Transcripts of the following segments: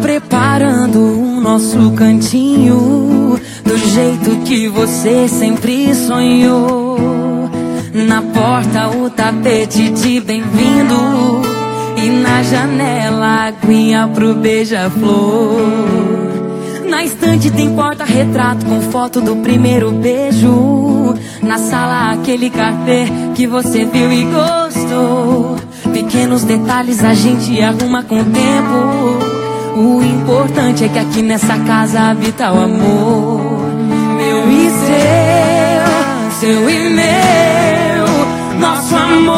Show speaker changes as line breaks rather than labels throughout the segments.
preparando o nosso cantinho do jeito que você sempre sonhou. Na porta o tapete de bem-vindo e na janela a aguinha pro beija-flor. Na estante tem porta-retrato com foto do primeiro beijo. Na sala aquele carpê que você viu e gostou. Pequenos detalhes a gente arruma com o tempo. O importante é que aqui nessa casa habita o amor. Meu e seu e meu, nosso amor.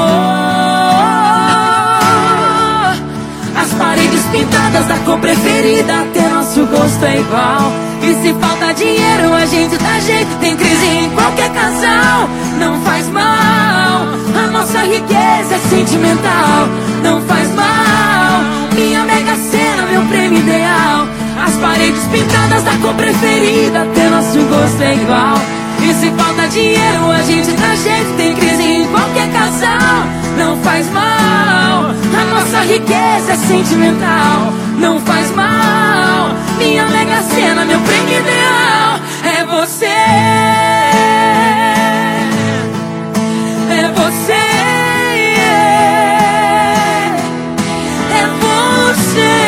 As paredes pintadas da cor preferida, até nosso gosto é igual. E se falta dinheiro a gente dá jeito, tem crise em qualquer casal. Não faz mal, a nossa riqueza é sentimental. Não faz mal, minha mega cena, meu prêmio ideal. As paredes pintadas da cor preferida, até nosso gosto é igual. E se falta dinheiro a gente dá jeito, tem crise em qualquer casal. Não faz mal, a nossa riqueza é sentimental. Não faz mal, minha mega cena, meu prêmio ideal. É você, é você, é você.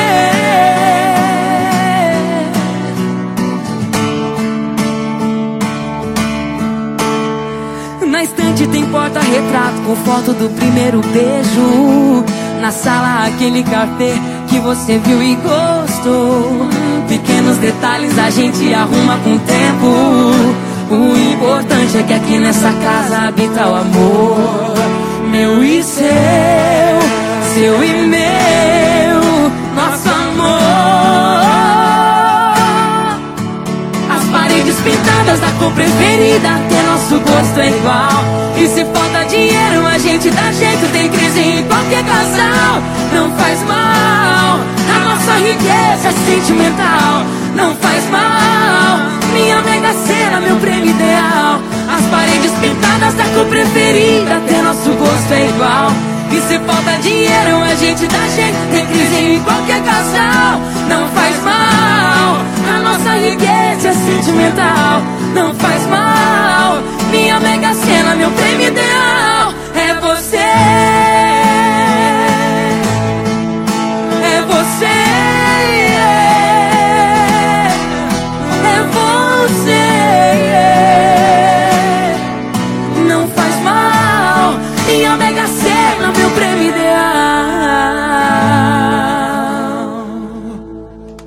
Na estante tem porta-retrato com foto do primeiro beijo. Na sala aquele carpê que você viu e gostou. Pequenos detalhes a gente arruma com o tempo. O importante é que aqui nessa casa habita o amor. Meu e seu e meu, nosso amor. As paredes pintadas da cor preferida, até nosso gosto é igual. E se falta dinheiro a gente dá jeito, tem crise em qualquer casal. Não faz mal, a nossa riqueza é sentimental. Não faz mal, minha mega cena, meu prêmio ideal. As paredes pintadas da cor preferida, até nosso gosto é igual. E se falta dinheiro a gente dá jeito, tem crise em qualquer casal. Não faz mal, a nossa riqueza é sentimental. Não faz mal, minha mega cena, meu prêmio ideal. É você, é você, é você. Não faz mal, minha mega cena.